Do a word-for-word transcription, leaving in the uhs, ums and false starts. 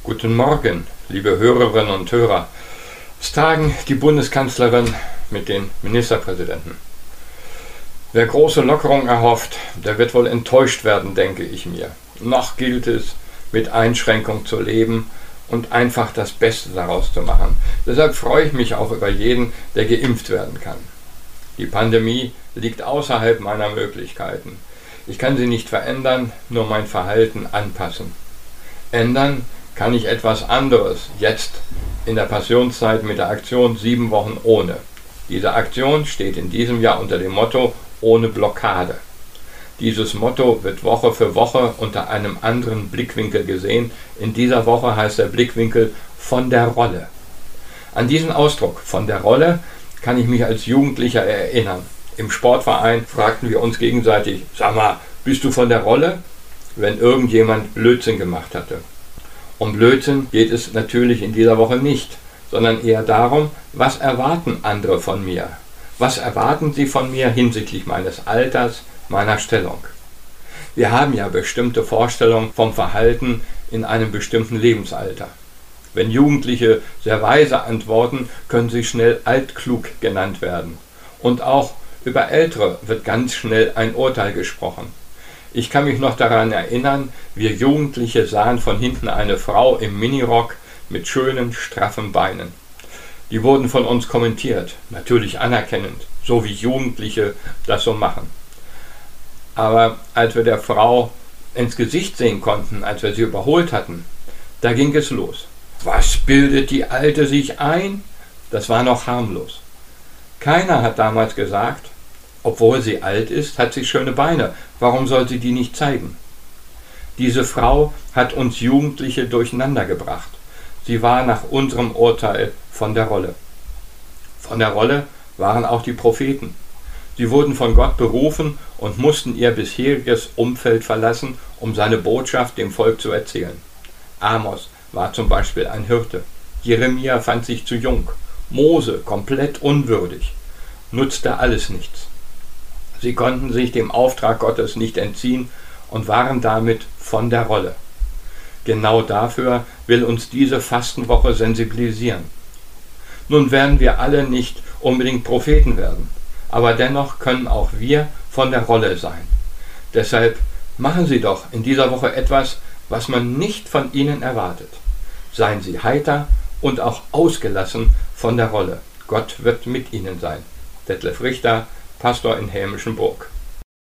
Guten Morgen, liebe Hörerinnen und Hörer. Es tagen die Bundeskanzlerin mit den Ministerpräsidenten. Wer große Lockerung erhofft, der wird wohl enttäuscht werden, denke ich mir. Noch gilt es, mit Einschränkung zu leben und einfach das Beste daraus zu machen. Deshalb freue ich mich auch über jeden, der geimpft werden kann. Die Pandemie liegt außerhalb meiner Möglichkeiten. Ich kann sie nicht verändern, nur mein Verhalten anpassen. Ändern kann ich etwas anderes, jetzt in der Passionszeit mit der Aktion Sieben Wochen ohne. Diese Aktion steht in diesem Jahr unter dem Motto Ohne Blockade. Dieses Motto wird Woche für Woche unter einem anderen Blickwinkel gesehen. In dieser Woche heißt der Blickwinkel von der Rolle. An diesen Ausdruck von der Rolle kann ich mich als Jugendlicher erinnern. Im Sportverein fragten wir uns gegenseitig, sag mal, bist du von der Rolle? Wenn irgendjemand Blödsinn gemacht hatte. Um Blödsinn geht es natürlich in dieser Woche nicht, sondern eher darum, was erwarten andere von mir? Was erwarten sie von mir hinsichtlich meines Alters, meiner Stellung? Wir haben ja bestimmte Vorstellungen vom Verhalten in einem bestimmten Lebensalter. Wenn Jugendliche sehr weise antworten, können sie schnell altklug genannt werden. Und auch über Ältere wird ganz schnell ein Urteil gesprochen. Ich kann mich noch daran erinnern, wir Jugendliche sahen von hinten eine Frau im Minirock mit schönen, straffen Beinen. Die wurden von uns kommentiert, natürlich anerkennend, so wie Jugendliche das so machen. Aber als wir der Frau ins Gesicht sehen konnten, als wir sie überholt hatten, da ging es los. Was bildet die Alte sich ein? Das war noch harmlos. Keiner hat damals gesagt, obwohl sie alt ist, hat sie schöne Beine. Warum soll sie die nicht zeigen? Diese Frau hat uns Jugendliche durcheinander gebracht. Sie war nach unserem Urteil von der Rolle. Von der Rolle waren auch die Propheten. Sie wurden von Gott berufen und mussten ihr bisheriges Umfeld verlassen, um seine Botschaft dem Volk zu erzählen. Amos war zum Beispiel ein Hirte. Jeremia fand sich zu jung. Mose komplett unwürdig. Nutzte alles nichts. Sie konnten sich dem Auftrag Gottes nicht entziehen und waren damit von der Rolle. Genau dafür will uns diese Fastenwoche sensibilisieren. Nun werden wir alle nicht unbedingt Propheten werden, aber dennoch können auch wir von der Rolle sein. Deshalb machen Sie doch in dieser Woche etwas, was man nicht von Ihnen erwartet. Seien Sie heiter und auch ausgelassen von der Rolle. Gott wird mit Ihnen sein. Detlef Richter, Pastor in Hämischen Burg.